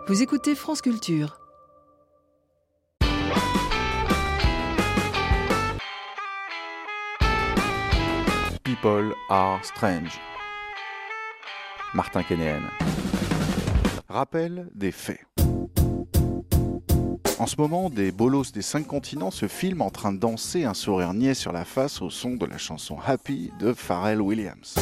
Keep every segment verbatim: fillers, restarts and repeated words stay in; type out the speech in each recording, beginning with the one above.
Vous écoutez France Culture. People are strange. Martin Kénéen. Rappel des faits. En ce moment, des bolos des cinq continents se filment en train de danser un sourire niais sur la face au son de la chanson Happy de Pharrell Williams.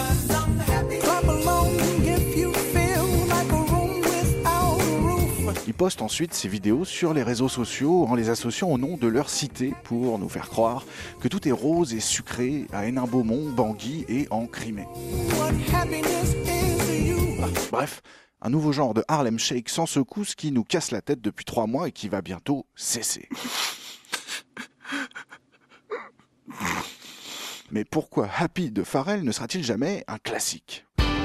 Ils postent ensuite ces vidéos sur les réseaux sociaux en les associant au nom de leur cité pour nous faire croire que tout est rose et sucré à Hénin-Beaumont, Bangui et en Crimée. Bref, un nouveau genre de Harlem Shake sans secousse qui nous casse la tête depuis trois mois et qui va bientôt cesser. Mais pourquoi Happy de Pharrell ne sera-t-il jamais un classique ?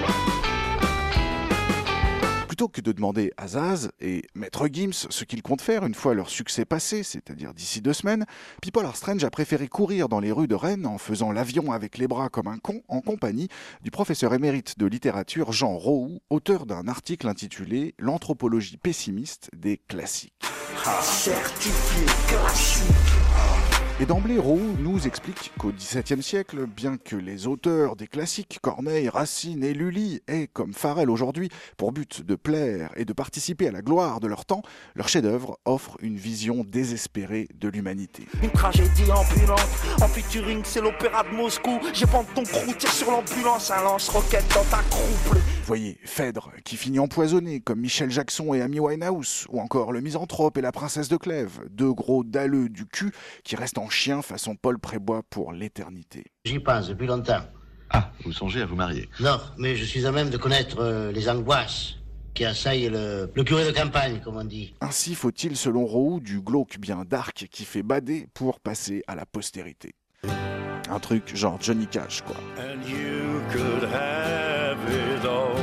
Plutôt que de demander à Zaz et Maître Gims ce qu'ils comptent faire une fois leur succès passé, c'est-à-dire d'ici deux semaines, People are Strange a préféré courir dans les rues de Rennes en faisant l'avion avec les bras comme un con en compagnie du professeur émérite de littérature Jean Roux, auteur d'un article intitulé « L'anthropologie pessimiste des classiques ». Certifié classique. Et d'emblée, Roux nous explique qu'au dix-septième siècle, bien que les auteurs des classiques, Corneille, Racine et Lully, aient, comme Pharrell aujourd'hui, pour but de plaire et de participer à la gloire de leur temps, leur chef-d'œuvre offre une vision désespérée de l'humanité. Une tragédie ambulante, en featuring, c'est l'opéra de Moscou. J'ai vendu ton crew, tire sur l'ambulance, un lance-roquette dans ta croupe. Vous voyez, Phèdre, qui finit empoisonné, comme Michel Jackson et Amy Winehouse, ou encore le Misanthrope et la Princesse de Clèves, deux gros dalleux du cul qui restent en chien façon Paul Prébois pour l'éternité. J'y pense depuis longtemps. Ah, vous songez à vous marier? Non, mais je suis à même de connaître euh, les angoisses qui assaillent le, le curé de campagne, comme on dit. Ainsi faut-il, selon Roux, du glauque bien dark qui fait bader pour passer à la postérité. Un truc genre Johnny Cash, quoi. And you could have it all.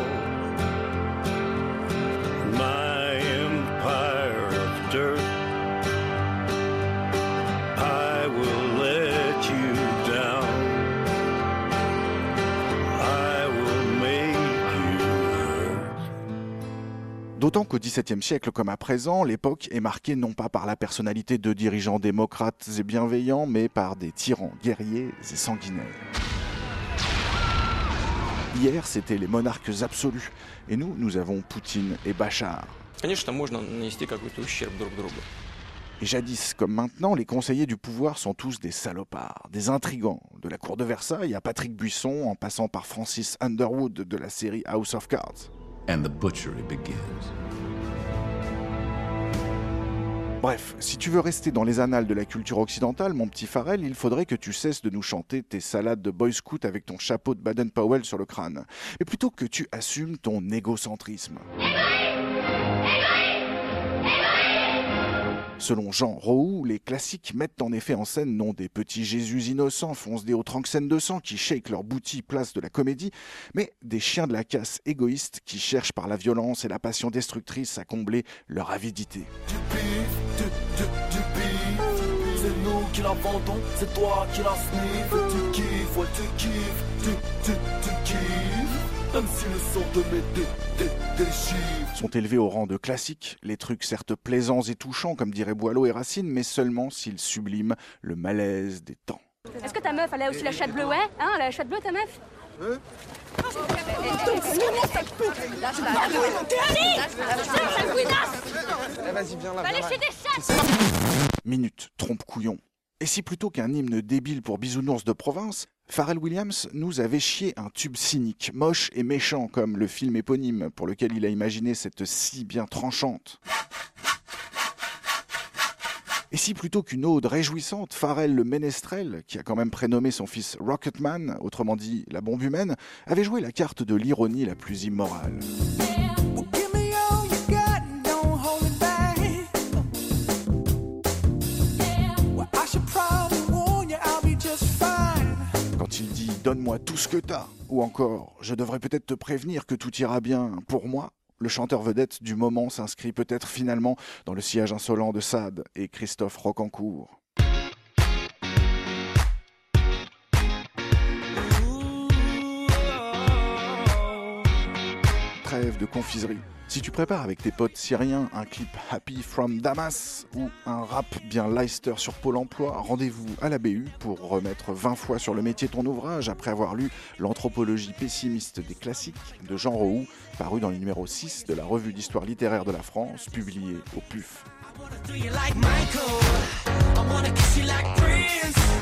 My empire of dirt. I will let you down. I will make you hurt. D'autant qu'au dix-septième siècle comme à présent, l'époque est marquée non pas par la personnalité de dirigeants démocrates et bienveillants, mais par des tyrans guerriers et sanguinaires. Hier, c'était les monarques absolus, et nous, nous avons Poutine et Bachar. Конечно, можно нанести какой-то ущерб друг другу. Et jadis, comme maintenant, les conseillers du pouvoir sont tous des salopards, des intrigants, de la cour de Versailles à Patrick Buisson, en passant par Francis Underwood de la série House of Cards. And the butchery begins. Bref, si tu veux rester dans les annales de la culture occidentale, mon petit Pharrell, il faudrait que tu cesses de nous chanter tes salades de boy scout avec ton chapeau de Baden-Powell sur le crâne. Mais plutôt que tu assumes ton égocentrisme. Selon Jean Roux, les classiques mettent en effet en scène non des petits Jésus innocents foncés au tranxène de sang qui shake leur boutique place de la comédie, mais des chiens de la casse égoïstes qui cherchent par la violence et la passion destructrice à combler leur avidité. Du pif, du, du, du pif, c'est nous qui l'inventons, c'est toi qui l'as sniff. Tu kiffes, ouais tu kiffes, tu, tu, tu kiffes, même si le son te met des, des, des chiffres. Sont élevés au rang de classiques, les trucs certes plaisants et touchants comme diraient Boileau et Racine, mais seulement s'ils subliment le malaise des temps. Est-ce que ta meuf, elle a aussi la chatte bleue, ouais? Hein, elle a la chatte bleue, ta meuf? Hein? Vas-y, viens là. Va lécher des chattes. Minute, trompe-couillon. Et si plutôt qu'un hymne débile pour bisounours de province, Pharrell Williams nous avait chié un tube cynique, moche et méchant comme le film éponyme pour lequel il a imaginé cette scie bien tranchante. Et si plutôt qu'une ode réjouissante, Pharrell le ménestrel, qui a quand même prénommé son fils Rocketman, autrement dit la bombe humaine, avait joué la carte de l'ironie la plus immorale. Quand il dit « donne-moi tout ce que t'as » ou encore « je devrais peut-être te prévenir que tout ira bien pour moi », le chanteur vedette du moment s'inscrit peut-être finalement dans le sillage insolent de Sade et Christophe Rocancourt. trêve de confiserie. Si tu prépares avec tes potes syriens un clip Happy from Damas ou un rap bien Leicester sur Pôle emploi, rendez-vous à la B U pour remettre vingt fois sur le métier ton ouvrage après avoir lu L'anthropologie pessimiste des classiques de Jean Roux, paru dans le numéro six de la Revue d'histoire littéraire de la France, publié au P U F.